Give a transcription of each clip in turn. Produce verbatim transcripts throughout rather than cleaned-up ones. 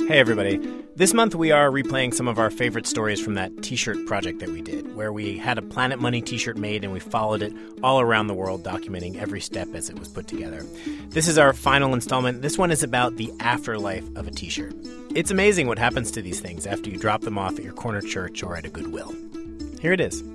Hey everybody. This month we are replaying some of our favorite stories from that t-shirt project that we did, where we had a Planet Money t-shirt made and we followed it all around the world, documenting every step as it was put together. This is our final installment. This one is about the afterlife of a t-shirt. It's amazing what happens to these things after you drop them off at your corner church or at a Goodwill. Here it is.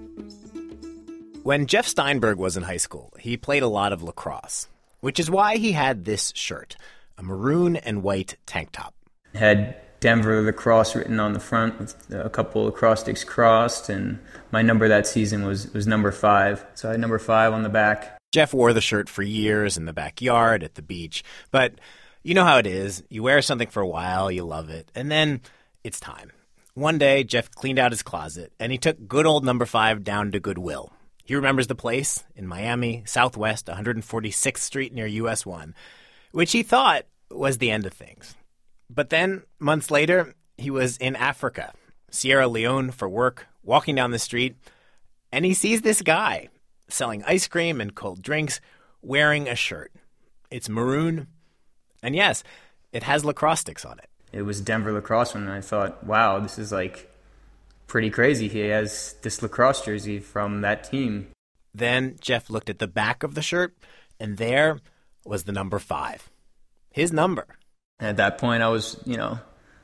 When Jeff Steinberg was in high school, he played a lot of lacrosse, which is why he had this shirt, a maroon and white tank top. Had Denver Lacrosse written on the front with a couple acrostics crossed, and my number that season was, was number five. So I had number five on the back. Jeff wore the shirt for years in the backyard, at the beach. But you know how it is. You wear something for a while, you love it, and then it's time. One day, Jeff cleaned out his closet, and he took good old number five down to Goodwill. He remembers the place in Miami, Southwest, one hundred forty-sixth Street near U S one, which he thought was the end of things. But then, months later, he was in Africa, Sierra Leone for work, walking down the street, and he sees this guy selling ice cream and cold drinks, wearing a shirt. It's maroon, and yes, it has lacrosse sticks on it. It was Denver Lacrosse one, and I thought, wow, this is like pretty crazy. He has this lacrosse jersey from that team. Then Jeff looked at the back of the shirt, and there was the number five. His number. At that point, I was, you know,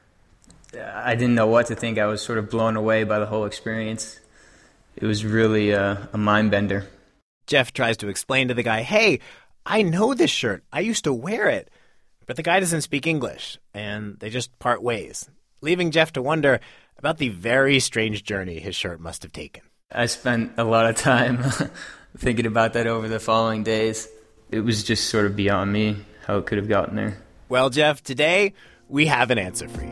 I didn't know what to think. I was sort of blown away by the whole experience. It was really a, a mind bender. Jeff tries to explain to the guy, hey, I know this shirt. I used to wear it. But the guy doesn't speak English, and they just part ways, leaving Jeff to wonder about the very strange journey his shirt must have taken. I spent a lot of time thinking about that over the following days. It was just sort of beyond me how it could have gotten there. Well, Jeff, today we have an answer for you.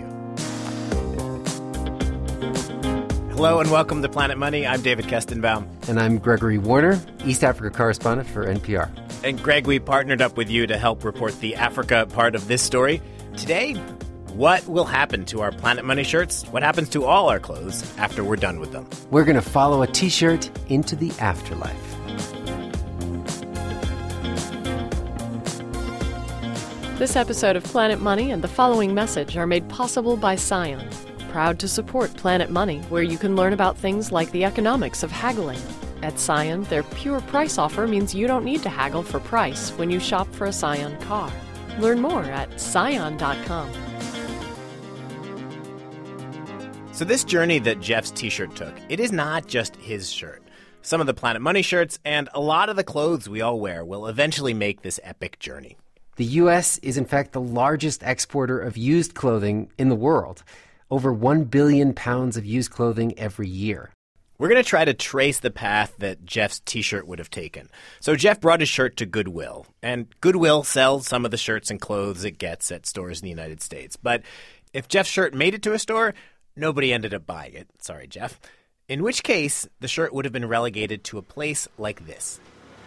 Hello and welcome to Planet Money. I'm David Kestenbaum. And I'm Gregory Warner, East Africa correspondent for N P R. And Greg, we partnered up with you to help report the Africa part of this story. Today, what will happen to our Planet Money shirts? What happens to all our clothes after we're done with them? We're going to follow a t-shirt into the afterlife. This episode of Planet Money and the following message are made possible by Scion, proud to support Planet Money, where you can learn about things like the economics of haggling. At Scion, their pure price offer means you don't need to haggle for price when you shop for a Scion car. Learn more at scion dot com. So this journey that Jeff's t-shirt took, it is not just his shirt. Some of the Planet Money shirts and a lot of the clothes we all wear will eventually make this epic journey. The U S is, in fact, the largest exporter of used clothing in the world. Over one billion pounds of used clothing every year. We're going to try to trace the path that Jeff's t-shirt would have taken. So Jeff brought his shirt to Goodwill, and Goodwill sells some of the shirts and clothes it gets at stores in the United States. But if Jeff's shirt made it to a store, nobody ended up buying it. Sorry, Jeff. In which case, the shirt would have been relegated to a place like this.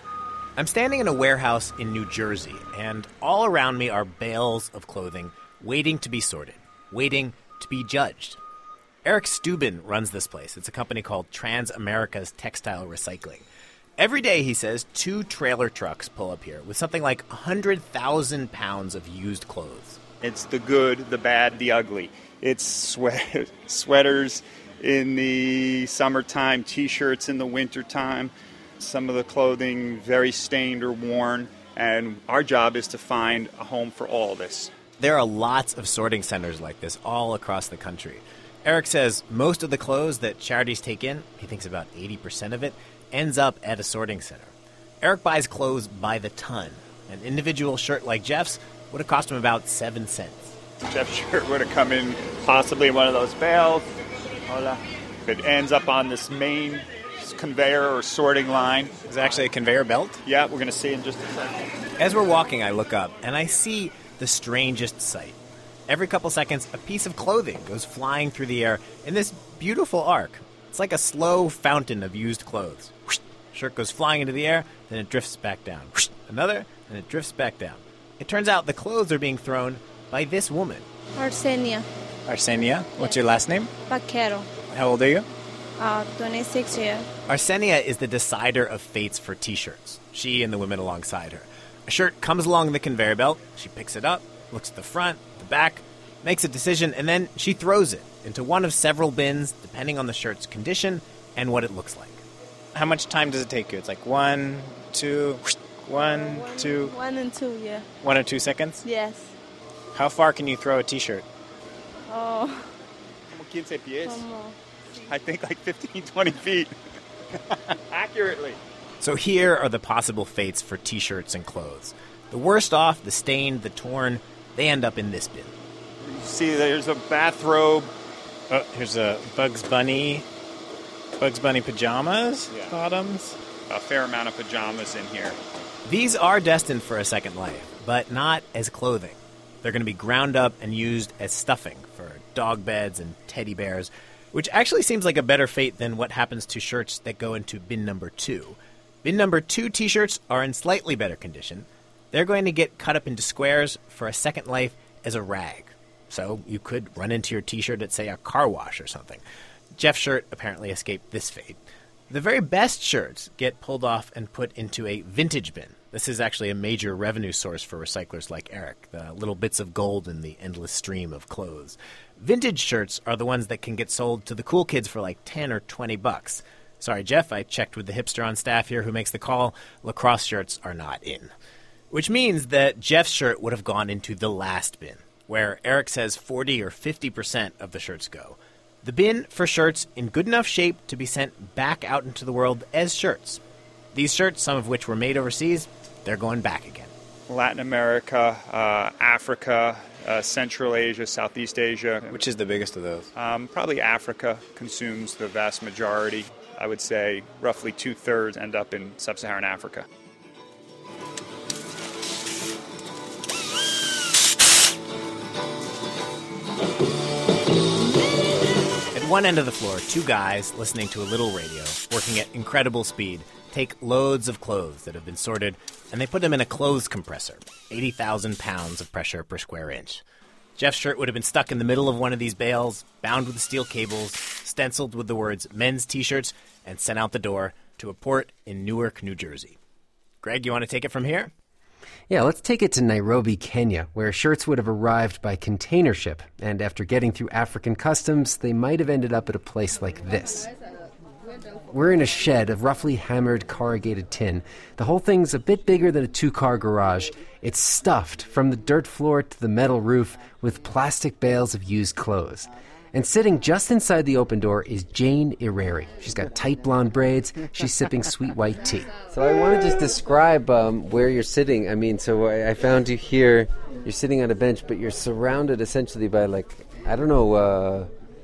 I'm standing in a warehouse in New Jersey, and all around me are bales of clothing waiting to be sorted, waiting to be judged. Eric Stubin runs this place. It's a company called Transamerica's Textile Recycling. Every day, he says, two trailer trucks pull up here with something like one hundred thousand pounds of used clothes. It's the good, the bad, the ugly. It's sweat- sweaters in the summertime, T-shirts in the wintertime. Some of the clothing very stained or worn, and our job is to find a home for all this. There are lots of sorting centers like this all across the country. Eric says most of the clothes that charities take in, he thinks about eighty percent of it, ends up at a sorting center. Eric buys clothes by the ton. An individual shirt like Jeff's would have cost him about seven cents. Jeff's shirt would have come in possibly in one of those bales. Hola. It ends up on this main conveyor or sorting line. It's actually a conveyor belt? Yeah, we're going to see in just a second. As we're walking, I look up, and I see the strangest sight. Every couple seconds, a piece of clothing goes flying through the air in this beautiful arc. It's like a slow fountain of used clothes. Whoosh, shirt goes flying into the air, then it drifts back down. Whoosh, another, and it drifts back down. It turns out the clothes are being thrown by this woman. Arsenia. Arsenia? What's your last name? Vaquero. How old are you? Uh, twenty-six years. Arsenia is the decider of fates for T-shirts. She and the women alongside her. A shirt comes along the conveyor belt. She picks it up, looks at the front, the back, makes a decision, and then she throws it into one of several bins, depending on the shirt's condition and what it looks like. How much time does it take you? It's like one, two, one, One, two, One and two, yeah. one or two seconds? Yes. How far can you throw a T-shirt? Oh, Como quince pies. como. I think like fifteen, twenty feet. Accurately. So here are the possible fates for T-shirts and clothes. The worst off, the stained, the torn, they end up in this bin. You see, there's a bathrobe. Oh, here's a Bugs Bunny, Bugs Bunny pajamas, Yeah. bottoms. A fair amount of pajamas in here. These are destined for a second life, but not as clothing. They're going to be ground up and used as stuffing for dog beds and teddy bears, which actually seems like a better fate than what happens to shirts that go into bin number two. Bin number two T-shirts are in slightly better condition. They're going to get cut up into squares for a second life as a rag. So you could run into your T-shirt at, say, a car wash or something. Jeff's shirt apparently escaped this fate. The very best shirts get pulled off and put into a vintage bin. This is actually a major revenue source for recyclers like Eric, the little bits of gold in the endless stream of clothes. Vintage shirts are the ones that can get sold to the cool kids for like ten or twenty bucks. Sorry, Jeff, I checked with the hipster on staff here who makes the call. Lacrosse shirts are not in. Which means that Jeff's shirt would have gone into the last bin, where Eric says forty or fifty percent of the shirts go. The bin for shirts in good enough shape to be sent back out into the world as shirts. These shirts, some of which were made overseas, they're going back again. Latin America, uh, Africa, uh, Central Asia, Southeast Asia. Which is the biggest of those? Um, probably Africa consumes the vast majority. I would say roughly two-thirds end up in sub-Saharan Africa. At one end of the floor, two guys listening to a little radio, working at incredible speed, take loads of clothes that have been sorted, and they put them in a clothes compressor, eighty thousand pounds of pressure per square inch. Jeff's shirt would have been stuck in the middle of one of these bales, bound with steel cables, stenciled with the words men's T-shirts, and sent out the door to a port in Newark, New Jersey. Greg, you want to take it from here? Yeah, let's take it to Nairobi, Kenya, where shirts would have arrived by container ship, and after getting through African customs, they might have ended up at a place like this. We're in a shed of roughly hammered corrugated tin. The whole thing's a bit bigger than a two-car garage. It's stuffed from the dirt floor to the metal roof with plastic bales of used clothes. And sitting just inside the open door is Jane Ireri. She's got tight blonde braids. She's sipping sweet white tea. So I want to just describe um, where you're sitting. I mean, so I, I found you here. You're sitting on a bench, but you're surrounded essentially by, like, I don't know, uh,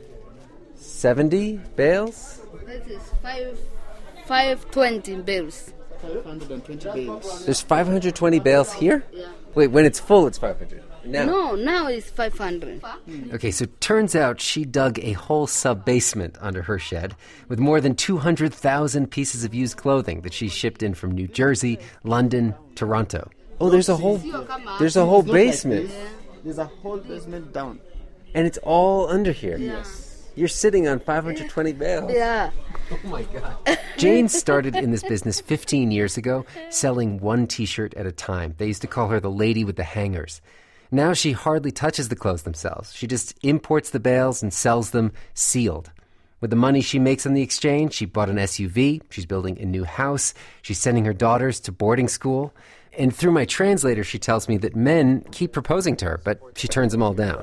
seventy bales? This is five, five twenty bales. five hundred twenty bales. There's five hundred twenty bales here? Yeah. Wait, when it's full, it's five hundred. Now. No, now it's five hundred. Okay, so turns out she dug a whole sub-basement under her shed with more than two hundred thousand pieces of used clothing that she shipped in from New Jersey, London, Toronto. Oh, there's a whole there's a whole It's not like basement. this. There's a whole basement down. And it's all under here. Yes. You're sitting on five hundred twenty bales. Yeah. Oh my God. Jane started in this business fifteen years ago, selling one T-shirt at a time. They used to call her the lady with the hangers. Now she hardly touches the clothes themselves. She just imports the bales and sells them sealed. With the money she makes on the exchange, she bought an S U V, she's building a new house, she's sending her daughters to boarding school. And through my translator, she tells me that men keep proposing to her, but she turns them all down.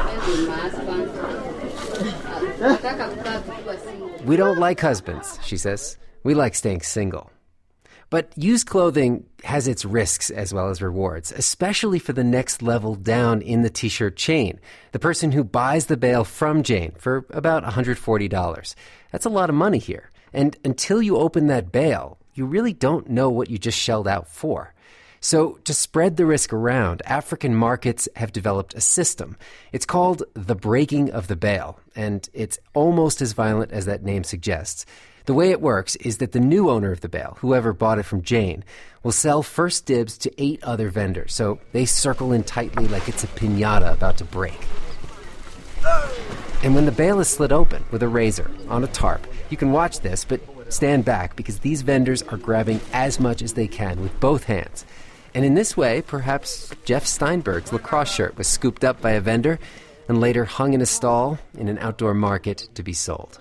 We don't like husbands, she says. We like staying single. But used clothing has its risks as well as rewards, especially for the next level down in the T-shirt chain, the person who buys the bale from Jane for about one hundred forty dollars. That's a lot of money here. And until you open that bale, you really don't know what you just shelled out for. So to spread the risk around, African markets have developed a system. It's called the breaking of the bale, and it's almost as violent as that name suggests. The way it works is that the new owner of the bale, whoever bought it from Jane, will sell first dibs to eight other vendors, so they circle in tightly like it's a piñata about to break. And when the bale is slit open with a razor on a tarp, you can watch this, but stand back because these vendors are grabbing as much as they can with both hands. And in this way, perhaps Jeff Steinberg's lacrosse shirt was scooped up by a vendor and later hung in a stall in an outdoor market to be sold.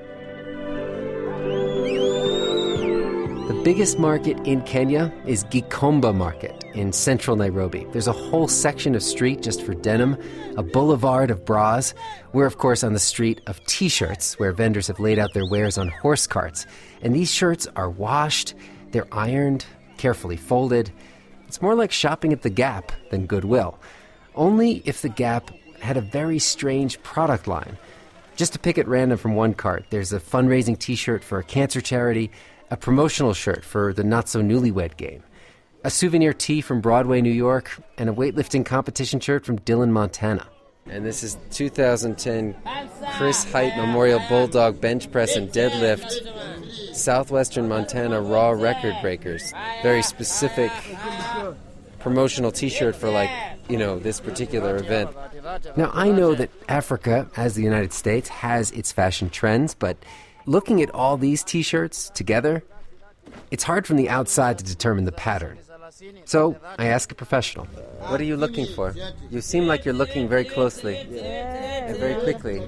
The biggest market in Kenya is Gikomba Market in central Nairobi. There's a whole section of street just for denim, a boulevard of bras. We're, of course, on the street of T-shirts, where vendors have laid out their wares on horse carts. And these shirts are washed, they're ironed, carefully folded. It's more like shopping at the Gap than Goodwill. Only if the Gap had a very strange product line. Just to pick at random from one cart, there's a fundraising T-shirt for a cancer charity, a promotional shirt for the not-so-newlywed game, a souvenir tee from Broadway, New York, and a weightlifting competition shirt from Dillon, Montana. And this is two thousand ten Chris Height Memorial Bulldog Bench Press and Deadlift Southwestern Montana Raw Record Breakers. Very specific promotional T-shirt for, like, you know, this particular event. Now, I know that Africa, as the United States, has its fashion trends, but looking at all these T-shirts together, it's hard from the outside to determine the pattern. So I ask a professional, what are you looking for? You seem like you're looking very closely and very quickly.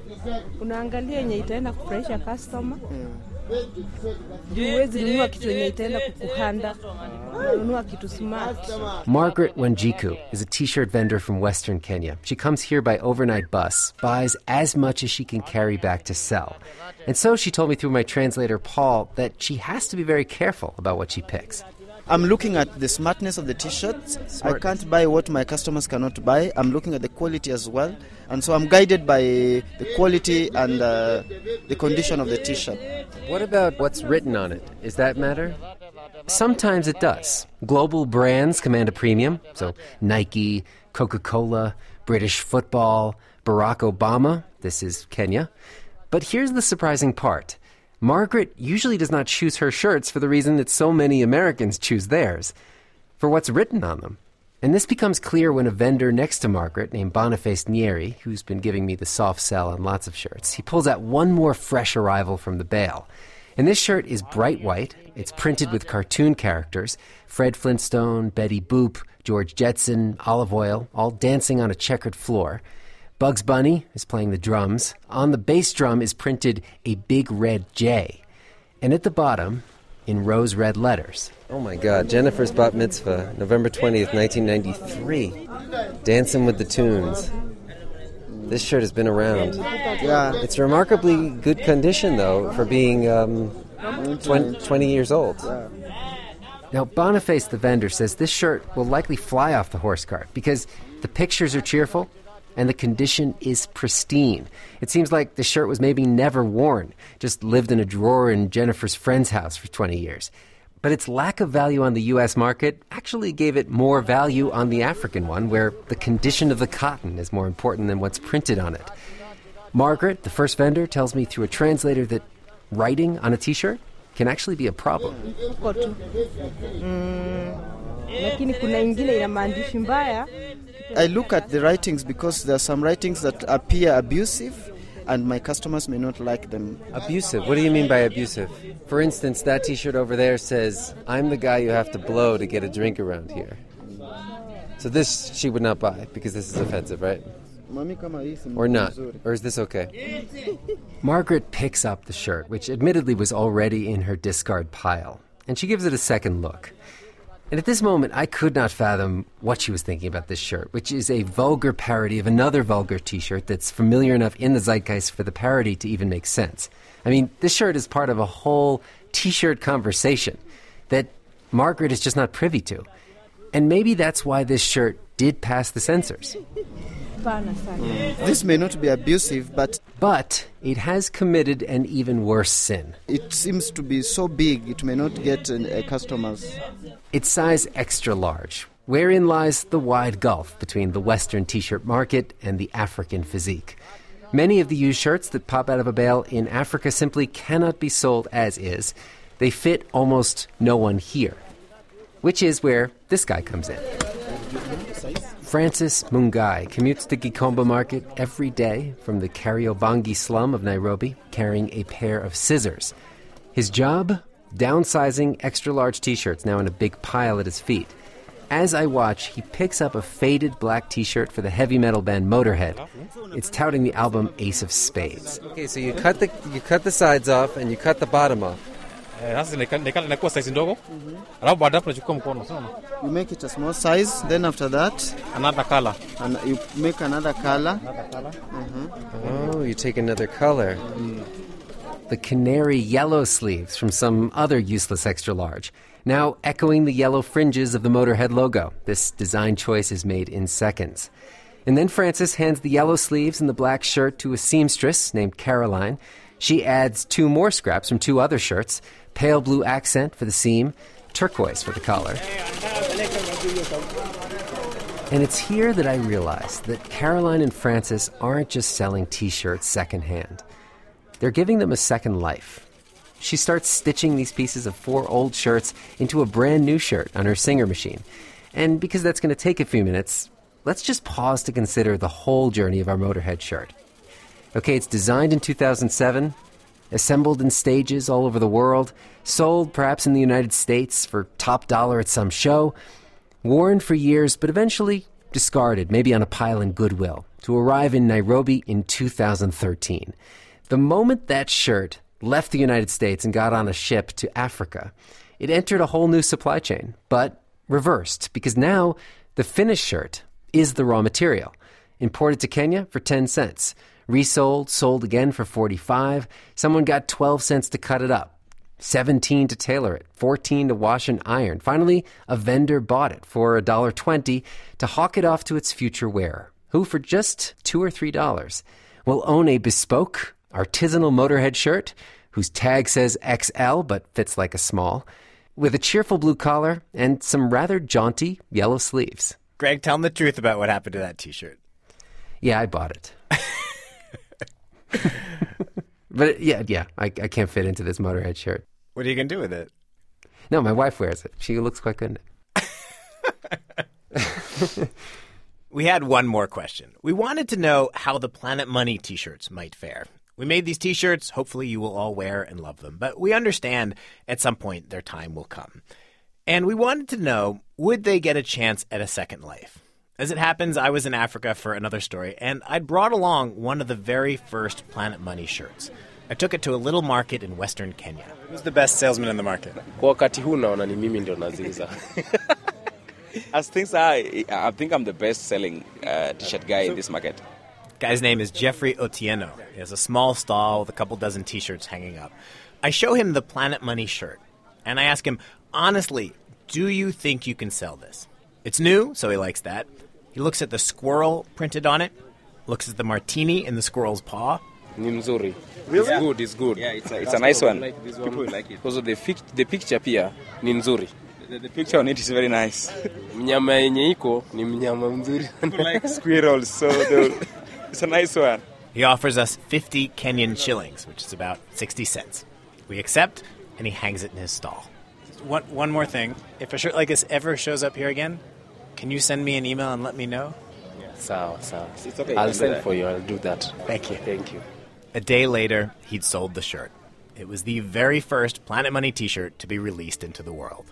Margaret Wanjiku is a T-shirt vendor from Western Kenya. She comes here by overnight bus, buys as much as she can carry back to sell. And so she told me through my translator, Paul, that she has to be very careful about what she picks. I'm looking at the smartness of the T-shirts. Smartness. I can't buy what my customers cannot buy. I'm looking at the quality as well. And so I'm guided by the quality and uh, the condition of the T-shirt. What about what's written on it? Does that matter? Sometimes it does. Global brands command a premium. So Nike, Coca-Cola, British football, Barack Obama. This is Kenya. But here's the surprising part. Margaret usually does not choose her shirts for the reason that so many Americans choose theirs, for what's written on them. And this becomes clear when a vendor next to Margaret, named Boniface Nyeri, who's been giving me the soft sell on lots of shirts, he pulls out one more fresh arrival from the bale. And this shirt is bright white. It's printed with cartoon characters, Fred Flintstone, Betty Boop, George Jetson, Olive Oyl, all dancing on a checkered floor. Bugs Bunny is playing the drums. On the bass drum is printed a big red J. And at the bottom, in rose red letters. Oh my God, Jennifer's Bat Mitzvah, November twentieth, nineteen ninety-three. Dancing with the Tunes. This shirt has been around. Yeah. It's remarkably good condition, though, for being um, twenty, twenty years old. Yeah. Now, Boniface, the vendor, says this shirt will likely fly off the horse cart because the pictures are cheerful, and the condition is pristine. It seems like the shirt was maybe never worn, just lived in a drawer in Jennifer's friend's house for twenty years. But its lack of value on the U S market actually gave it more value on the African one, where the condition of the cotton is more important than what's printed on it. Margaret, the first vendor, tells me through a translator that writing on a T-shirt can actually be a problem. I look at the writings because there are some writings that appear abusive and my customers may not like them. Abusive? What do you mean by abusive? For instance, that T-shirt over there says, "I'm the guy you have to blow to get a drink around here." So this she would not buy because this is offensive, right? Or not? Or is this okay? Margaret picks up the shirt, which admittedly was already in her discard pile, and she gives it a second look. And at this moment, I could not fathom what she was thinking about this shirt, which is a vulgar parody of another vulgar T-shirt that's familiar enough in the zeitgeist for the parody to even make sense. I mean, this shirt is part of a whole T-shirt conversation that Margaret is just not privy to. And maybe that's why this shirt did pass the censors. This may not be abusive, but... But it has committed an even worse sin. It seems to be so big, it may not get uh, customers. It's size extra large, wherein lies the wide gulf between the Western T-shirt market and the African physique. Many of the used shirts that pop out of a bale in Africa simply cannot be sold as is. They fit almost no one here, which is where this guy comes in. Francis Mungai commutes to Gikomba Market every day from the Kariobangi slum of Nairobi, carrying a pair of scissors. His job? Downsizing extra-large T-shirts now in a big pile at his feet. As I watch, he picks up a faded black t-shirt for the heavy metal band Motorhead. It's touting the album Ace of Spades. Okay, so you cut the you cut the sides off and you cut the bottom off. You make it a small size, then after that, Another color. and you make another color. Oh, you take another color. The canary yellow sleeves from some other useless extra large, now echoing the yellow fringes of the Motorhead logo. This design choice is made in seconds. And then Frances hands the yellow sleeves and the black shirt to a seamstress named Caroline. She adds two more scraps from two other shirts, pale blue accent for the seam, turquoise for the collar. And it's here that I realize that Caroline and Frances aren't just selling t-shirts secondhand. They're giving them a second life. She starts stitching these pieces of four old shirts into a brand new shirt on her Singer machine. And because that's going to take a few minutes, let's just pause to consider the whole journey of our Motorhead shirt. Okay, it's designed in two thousand seven, assembled in stages all over the world, sold perhaps in the United States for top dollar at some show, worn for years, but eventually discarded, maybe on a pile in Goodwill, to arrive in Nairobi in two thousand thirteen. The moment that shirt left the United States and got on a ship to Africa, it entered a whole new supply chain, but reversed, because now the finished shirt is the raw material, imported to Kenya for ten cents. Resold, sold again for forty-five. Someone got twelve cents to cut it up, seventeen to tailor it, fourteen to wash and iron. Finally, a vendor bought it for one dollar twenty to hawk it off to its future wearer, who for just two or three dollars will own a bespoke, artisanal Motorhead shirt whose tag says X L but fits like a small, with a cheerful blue collar and some rather jaunty yellow sleeves. Greg, tell them the truth about what happened to that t-shirt. Yeah, I bought it. But yeah, yeah, I, I can't fit into this Motorhead shirt. What are you going to do with it? No, my wife wears it. She looks quite good in it. We had one more question. We wanted to know how the Planet Money t-shirts might fare. We made these t-shirts. Hopefully you will all wear and love them. But we understand at some point their time will come. And we wanted to know, would they get a chance at a second life? As it happens, I was in Africa for another story, and I'd brought along one of the very first Planet Money shirts. I took it to a little market in western Kenya. Who's the best salesman in the market? Kwa wakati huu naona ni mimi ndio naziuza. As things are, I think I'm the best-selling uh, t-shirt guy in this market. Guy's name is Jeffrey Otieno. He has a small stall with a couple dozen t-shirts hanging up. I show him the Planet Money shirt, and I ask him, honestly, do you think you can sell this? It's new, so he likes that. He looks at the squirrel printed on it, looks at the martini in the squirrel's paw. Ni mzuri. Really? It's good, it's good. Yeah, it's a, it's a nice one. Like this one. People like it. Also, the, fic- the picture pia ni nzuri. The, the picture on it is very nice. Mnyama yenye iko ni mnyama mzuri. People like squirrels, so it's a nice one. He offers us fifty Kenyan shillings, which is about sixty cents. We accept, and he hangs it in his stall. One, one more thing. If a shirt like this ever shows up here again, can you send me an email and let me know? Sawa, sawa. It's okay. I'll send for you. I'll do that. Thank you. Thank you. A day later, he'd sold the shirt. It was the very first Planet Money t-shirt to be released into the world.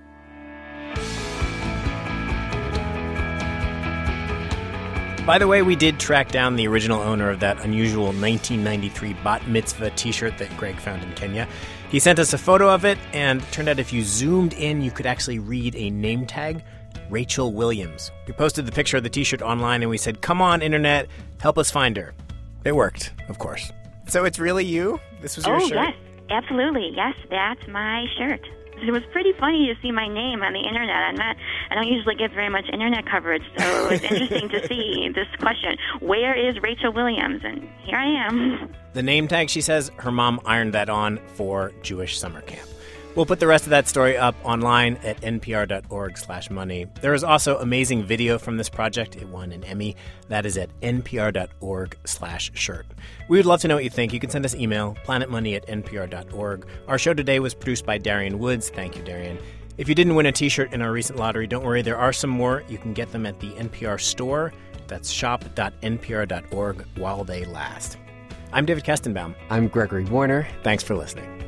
By the way, we did track down the original owner of that unusual nineteen ninety-three Bat Mitzvah t-shirt that Greg found in Kenya. He sent us a photo of it, and it turned out if you zoomed in, you could actually read a name tag, Rachel Williams. We posted the picture of the t-shirt online, and we said, come on, Internet, help us find her. It worked, of course. So it's really you? This was your oh, shirt? Oh, yes, absolutely. Yes, that's my shirt. It was pretty funny to see my name on the Internet. I'm not, I don't usually get very much Internet coverage, so it's interesting to see this question, where is Rachel Williams? And here I am. The name tag, she says, her mom ironed that on for Jewish summer camp. We'll put the rest of that story up online at npr.org slash money. There is also amazing video from this project. It won an Emmy. That is at npr.org slash shirt. We would love to know what you think. You can send us email, planetmoney at npr.org. Our show today was produced by Darian Woods. Thank you, Darian. If you didn't win a t-shirt in our recent lottery, don't worry. There are some more. You can get them at the N P R store. That's shop dot n p r dot org while they last. I'm David Kestenbaum. I'm Gregory Warner. Thanks for listening.